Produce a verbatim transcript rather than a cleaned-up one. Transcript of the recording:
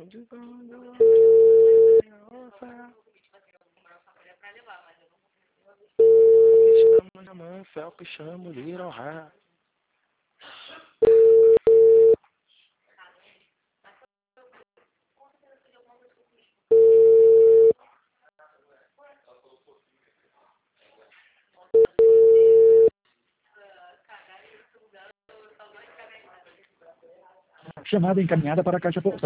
Chama na mão, Felp, chama o Little Rap. Chamada encaminhada para a caixa postal.